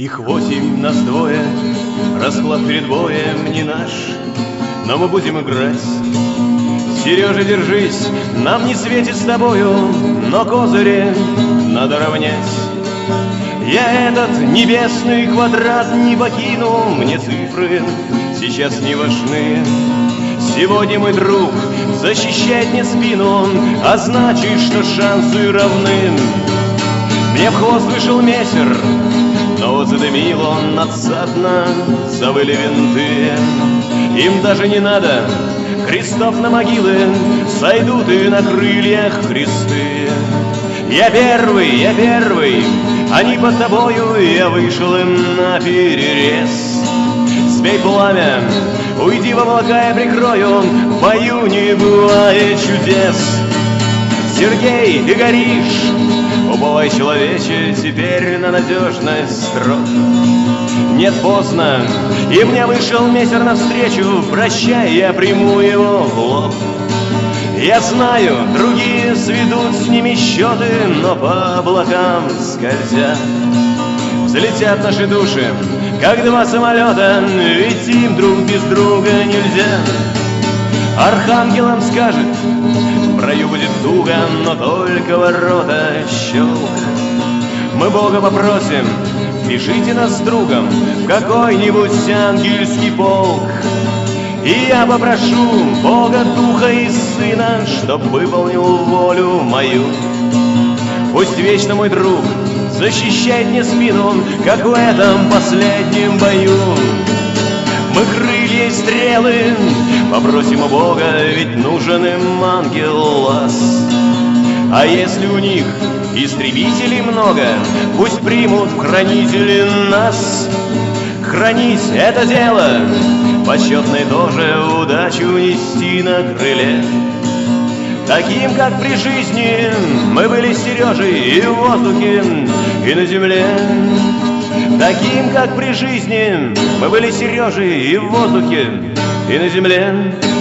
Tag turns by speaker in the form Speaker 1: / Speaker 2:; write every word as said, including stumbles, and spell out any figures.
Speaker 1: Их восемь, нас двое, расклад перед боем не наш, но мы будем играть. Сережа, держись, нам не светит с тобою, но козыри надо равнять. Я этот небесный квадрат не покину, мне цифры сейчас не важны. Сегодня мой друг защищает мне спину, а значит, что шансы равны. Мне в хвост вышел мессер, но вот задымил он надсадно, завыли винты. Им даже не надо крестов на могилы, сойдут и на крыльях кресты. Я первый, я первый, они под тобою, я вышел им на перерез. Сбей пламя, уйди в облака, я прикрою, в бою не бывает чудес. Сергей, ты горишь, уповай, человече, теперь на надежность строк. Нет, поздно, и мне вышел мессер навстречу, прощай, я приму его в лоб. Я знаю, другие сведут с ними счеты, но по облакам скользя взлетят наши души, как два самолета, ведь им друг без друга нельзя. Архангелам скажет, в раю будет туго, но только ворота щелк. Мы Бога попросим, пишите нас с другом в какой-нибудь ангельский полк. И я попрошу Бога, Духа и Сына, чтоб выполнил волю мою. Пусть вечно мой друг защищает мне спину, как в этом последнем бою. Мы крылья и стрелы попросим у Бога, ведь нужен им ангел лаз. А если у них истребителей много, пусть примут в хранители нас. Хранить это дело, почетной тоже удачу нести на крыле. Таким, как при жизни, мы были с Сережей и в воздухе, и на земле. Таким, как при жизни, мы были с Сережей и в воздухе, и на земле.